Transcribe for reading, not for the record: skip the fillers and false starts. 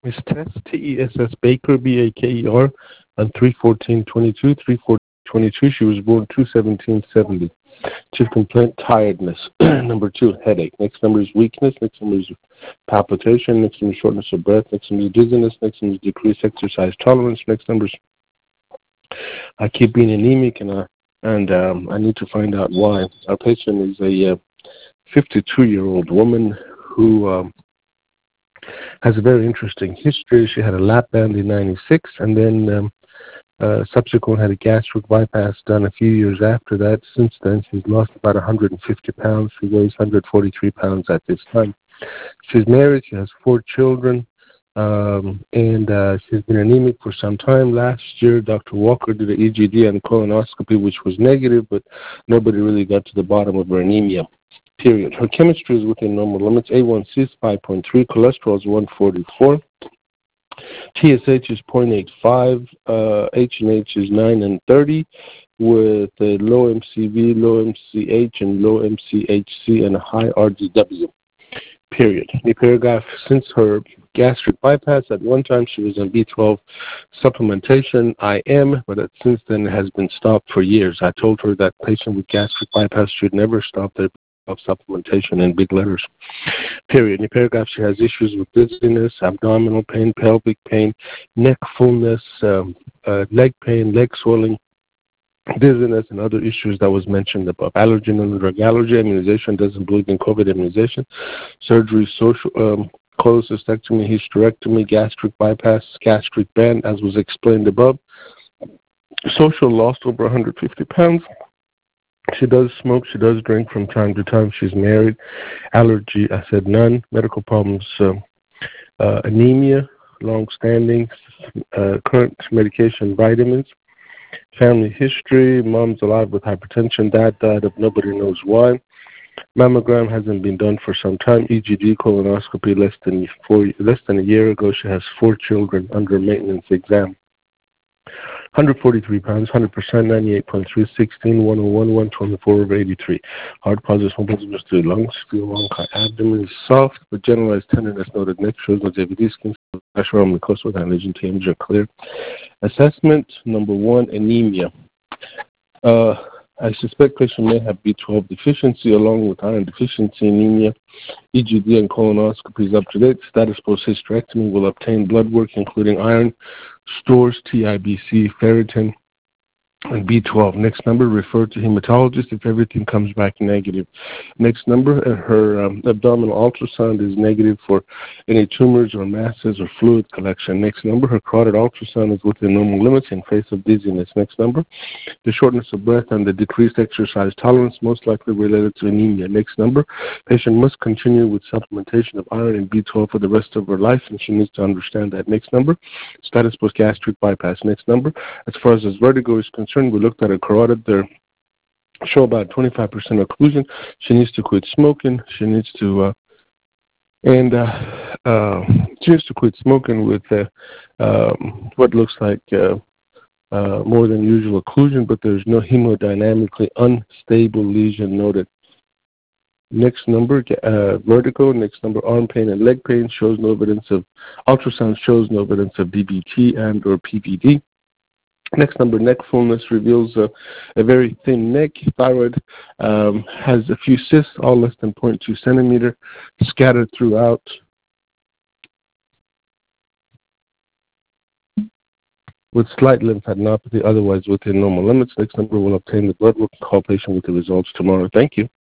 Miss Tess, Tess Baker, Baker, on 3/14/22, 3/14/22. She was born 2/17/70. Chief complaint, tiredness. Number 2, headache. Next number is weakness. Next number is palpitation. Next number is shortness of breath. Next number is dizziness. Next number is decreased exercise tolerance. Next number is I keep being anemic, and I need to find out why. Our patient is a 52-year-old woman who has a very interesting history. She had a lap band in 96, and then subsequently had a gastric bypass done a few years after that. Since then, she's lost about 150 pounds. She weighs 143 pounds at this time. She's married. She has 4 children, and she's been anemic for some time. Last year, Dr. Walker did an EGD and colonoscopy, which was negative, but nobody really got to the bottom of her anemia. Period. Her chemistry is within normal limits. A1C is 5.3, cholesterol is 144, TSH is 0.85, H&H is 9 and 30, with a low MCV, low MCH, and low MCHC, and a high RDW. Period. The paragraph, since her gastric bypass, at one time she was on B12 supplementation, IM, but since then it has been stopped for years. I told her that patient with gastric bypass should never stop their of supplementation in big letters. Period. In the paragraph, she has issues with dizziness, abdominal pain, pelvic pain, neck fullness, leg pain, leg swelling, dizziness, and other issues that was mentioned above. Allergen and drug allergy, immunization, doesn't believe in COVID immunization, surgery, social cholecystectomy, hysterectomy, gastric bypass, gastric band, as was explained above. Social, lost over 150 pounds. She does smoke. She does drink from time to time. She's married. Allergy, I said none. Medical problems, anemia, long-standing, current medication, vitamins. Family history, mom's alive with hypertension. Dad died of nobody knows why. Mammogram hasn't been done for some time. EGD, colonoscopy less than a year ago. She has 4 children under maintenance exam. 143 pounds, 100%, 98.3, 16, 101, 124 over 83. Heart pauses, 1.3 lungs, feel long, abdomen is soft, but generalized tenderness noted. Neck shows no JVD, skin pressure on the mucosal with lesion TMs are clear. Assessment number 1, anemia. I suspect patient may have B12 deficiency along with iron deficiency anemia. EGD and colonoscopy is up to date. Status post hysterectomy will obtain blood work including iron, stores, TIBC, ferritin, and B12. Next number, refer to hematologist if everything comes back negative. Next number, her abdominal ultrasound is negative for any tumors or masses or fluid collection. Next number, her carotid ultrasound is within normal limits in face of dizziness. Next number, the shortness of breath and the decreased exercise tolerance most likely related to anemia. Next number, patient must continue with supplementation of iron and B12 for the rest of her life, and she needs to understand that. Next number, status post gastric bypass. Next number, as far as vertigo is concerned, we looked at a carotid there, show about 25% occlusion. She needs to quit smoking. She needs to quit smoking with what looks like more than usual occlusion, but there's no hemodynamically unstable lesion noted. Next number, vertigo. Next number, arm pain and leg pain, shows no evidence of ultrasound, shows no evidence of DVT and or PVD. Next number, neck fullness, reveals a very thin neck. Thyroid has a few cysts, all less than 0.2 centimeter, scattered throughout. With slight lymphadenopathy, otherwise within normal limits. Next number will obtain the blood work and call patient with the results tomorrow. Thank you.